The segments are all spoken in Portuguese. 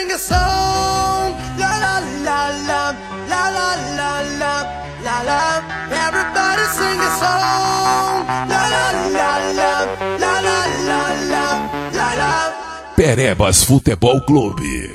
sing a song. La la la la, la la la la, la la. Everybody sing a song. La la la la, la la la la, la la. Perebas Futebol Clube.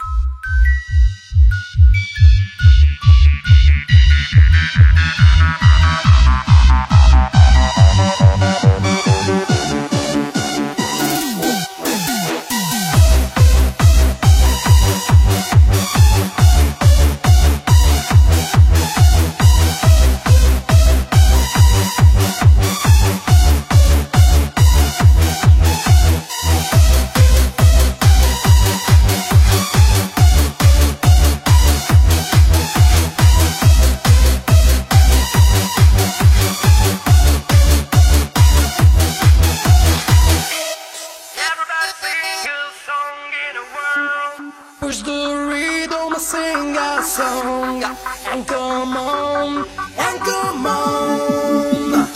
Push the rhythm, sing a song, and come on, and come on.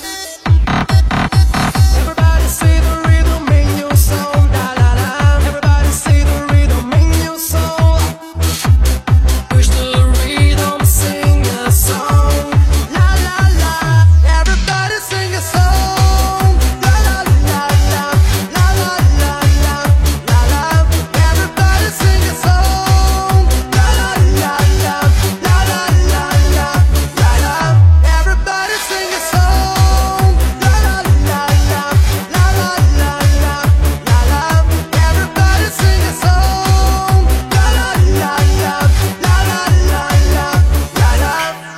Everybody say the rhythm in your song, la la la. Everybody say the rhythm in your song. Push the rhythm, sing a song, la la la. Everybody sing a song, la la la la, la la la la, la la. Everybody sing a song, la la la la, la la la la, la la. Everybody sing a song, la la la la, la la la la, la la. Everybody sing a song, la la la la, la la la la, la la.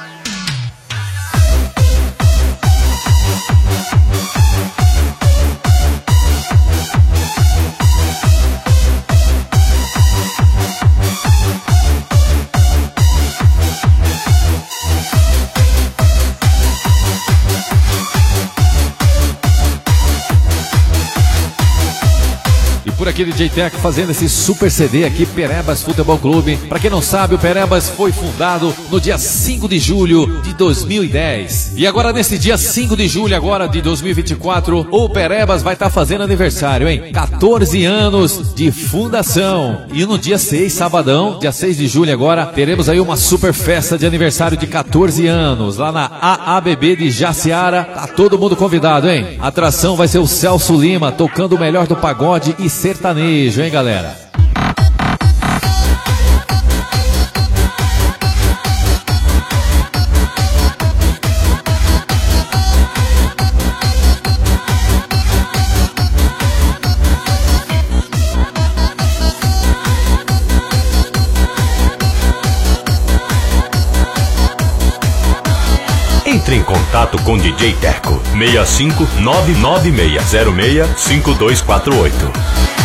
E por aqui DJ Teco fazendo esse super CD aqui, Perebas Futebol Clube. Pra quem não sabe, o Perebas foi fundado no dia 5 de julho de 2010. E agora nesse dia 5 de julho agora de 2024, o Perebas vai estar fazendo aniversário, hein? 14 anos de fundação. E no dia 6, sabadão, dia 6 de julho agora, teremos aí uma super festa de aniversário de 14 anos, lá na AABB de Jaciara. Tá todo mundo convidado, hein? A atração vai ser o Celso Lima, tocando o melhor do pagode e sertanejo, hein, galera? Entre em contato com DJ Teco 65 99606 5248.